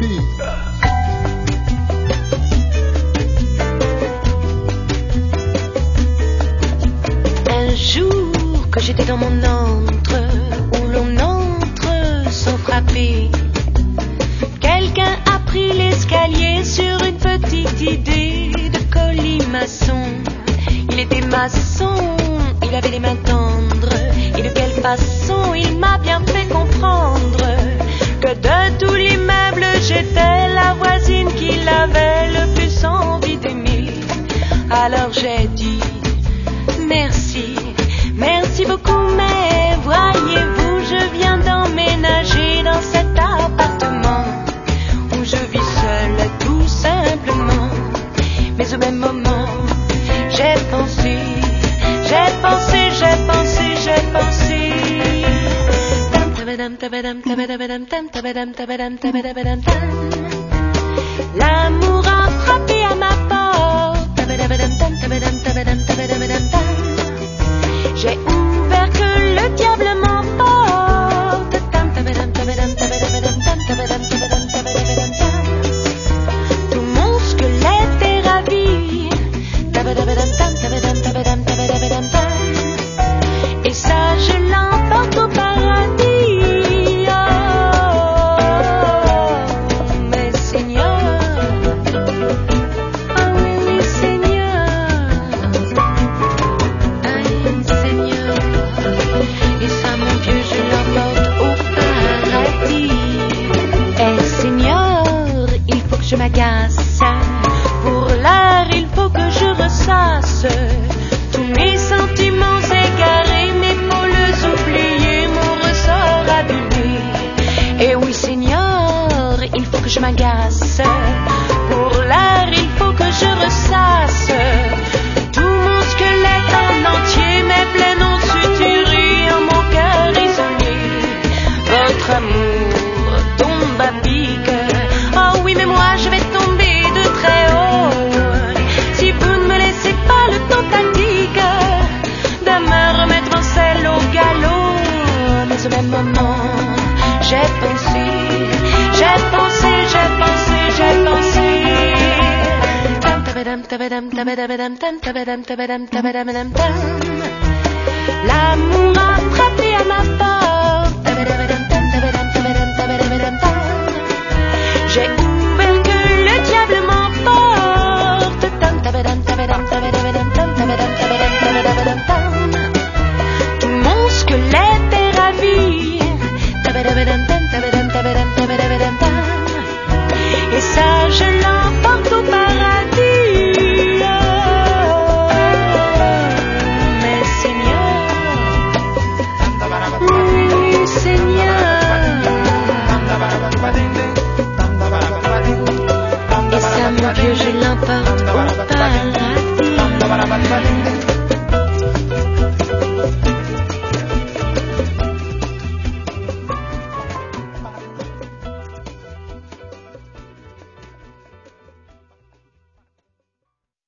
City. Un jour que j'étais dans mon antre, où l'on entre sans frapper, quelqu'un a pris l'escalier sur une petite idée de colimaçon. Il était maçon, il avait les mains tendres, et de quelle façon il m'a bien fait comprendre que de tout l'immeuble j'étais la voisine qu'il avait le plus envie d'aimer. Alors j'ai dit merci, merci beaucoup, mais voyez-vous, je viens d'emménager dans cet appartement où je vis seule tout simplement. Mais au même moment, j'ai pensé, j'ai pensé, j'ai pensé, j'ai pensé. L'amour a frappé à ma porte. J'ai ouvert que le diable m'emporte. Tout mon squelette est ravi. Et ça je l'emporte au paradis. Mais Seigneur, oh oui Seigneur, Seigneur. Et ça mon Dieu je l'emporte au paradis. Et Seigneur, il faut que je m'agace. Pour l'heure il faut que je ressasse tous mes sentiments égarés, mais faut les oublier, mon ressort abîmé. Et oui Seigneur, il faut que je m'agace. Pour l'heure il faut que je ressasse tout mon squelette en entier, mes plaies non suturées en mon cœur isolé. Votre amour tombe à pic. Oh oui mais moi je vais tomber de très haut si vous ne me laissez pas le temps tactique de me remettre en selle au galop. Mais au même moment, j'ai pensé, j'ai pensé, j'ai pensé, j'ai pensé. L'amour a frappé à ma porte. J'ai ouvert que le diable m'emporte. Tout mon squelette est ravi. Et ça je l'emporte au paradis. Mais Seigneur, oui Seigneur. Et ça mon Dieu je l'emporte